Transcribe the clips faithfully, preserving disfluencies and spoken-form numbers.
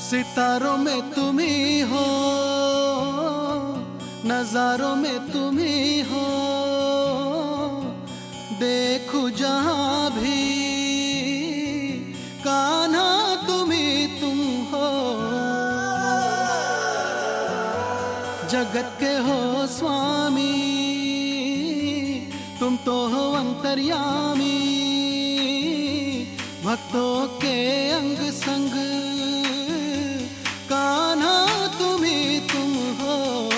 सितारों में तुम ही हो, नजारों में तुम ही हो, देखूं जहां भी कान्हा तुम ही तुम हो। जगत के हो स्वामी, तुम तो हो अंतर्यामी, भक्तों के अंग संग कान्हा तुम ही तुम हो।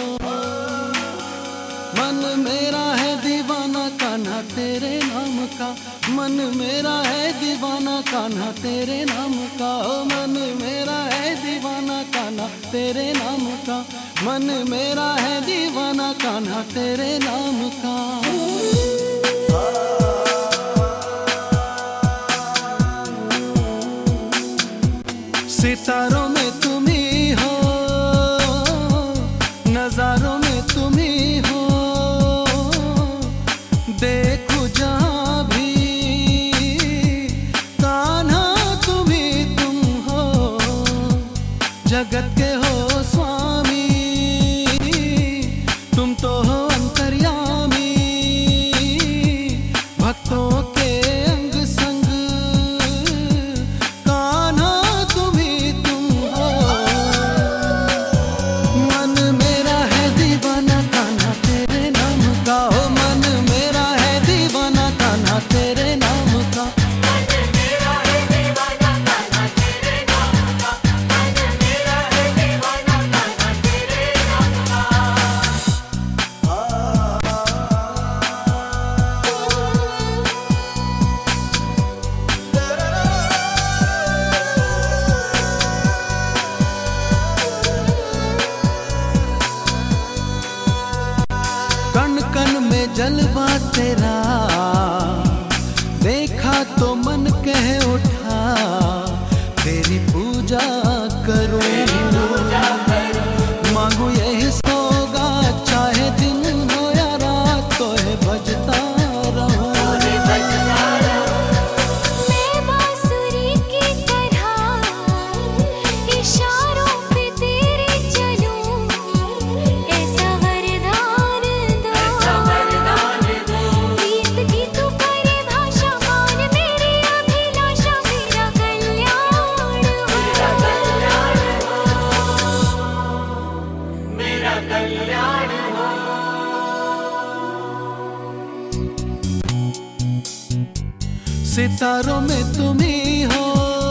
मन मेरा है दीवाना कान्हा तेरे नाम का, मन मेरा है दीवाना कान्हा तेरे नाम का, ओ मन मेरा है दीवाना कान्हा तेरे नाम का, मन मेरा है दीवाना कान्हा तेरे नाम का। सितारों में तुम ही हो, नजारों में तुम ही हो, देखूं जहां भी कान्हा तुम ही तुम हो। जगत के हो स्वामी, तुम तो हो अंतर्यामी, भक्तों के अंग संग कान्हा तुम ही तुम हो। मन मेरा है दीवाना कान्हा तेरे नाम का, ओ मन मेरा है दीवाना कान्हा तेरे नाम का, मन मेरा है दीवाना कान्हा तेरे नाम का, मन मेरा है दीवाना कान्हा तेरे नाम का। कण कण में जलवा तेरा देखा तो मन कह उठा, तेरी पूजा करूं मांगू यही सौगात, चाहे दिन हो या रात तो है बजता रहूं। मैं बांसुरी की तरह इशारों पे तेरे चलूं, ऐसा वरदान दो, ऐसा वरदान दो, गीत की तू परिभाषा मान मेरी अभिलाषा, मेरा कल्याण हो, मेरा कल्याण हो, मेरा कल्याण हो। सितारों में तुम ही हो,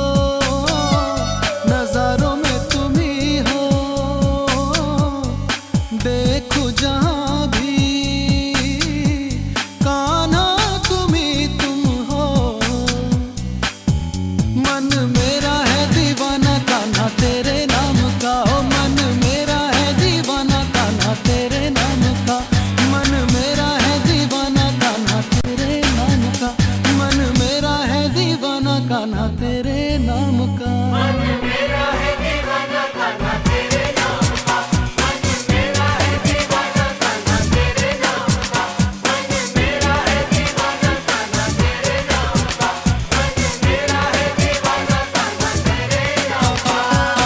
नजारों में तुम ही हो, देखूं जहां भी कान्हा तुम ही तुम हो। मन मेरा है दीवाना कान्हा तेरे नाम का, ओ मन मेरा है दीवाना कान्हा तेरे नाम का, मन मेरा है दीवाना कान्हा तेरे नाम का, मन मेरा है दीवाना कान्हा तेरे नाम का। मन मेरा है दीवाना कान्हा तेरे नाम का, मन मेरा है दीवाना कान्हा तेरे नाम का, मन मेरा है दीवाना कान्हा तेरे नाम का, मन मेरा है दीवाना कान्हा तेरे नाम का।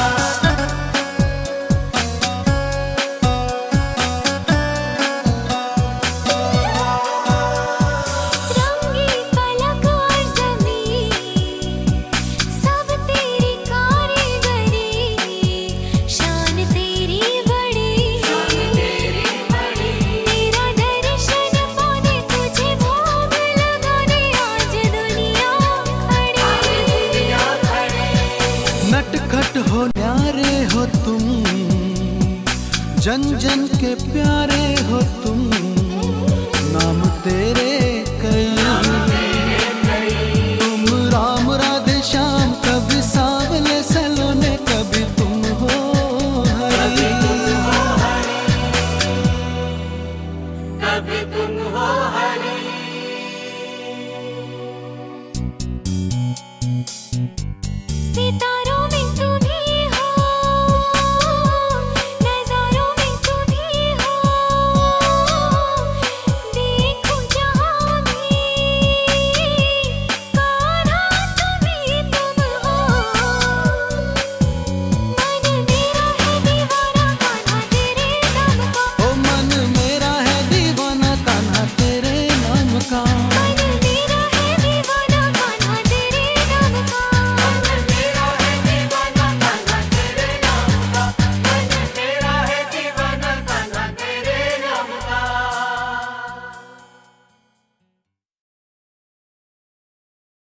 रंगी पलक और ज़मीं सब तेरी कारीगरी, शान तेरी बड़ी, शान तेरी बड़ी, तेरा दर्शन पाने तुझे भोग लगाने आज दुनिया खड़ी, दुनिया खड़ी। नटखट हो न्यारे हो तुम, जन जन के प्यारे हो तुम, नाम तेरे कई, तुम राम राधे श्याम, कभी सांवले सलोने, कभी तुम हो हरी। कभी तुम हो हरी। सितारे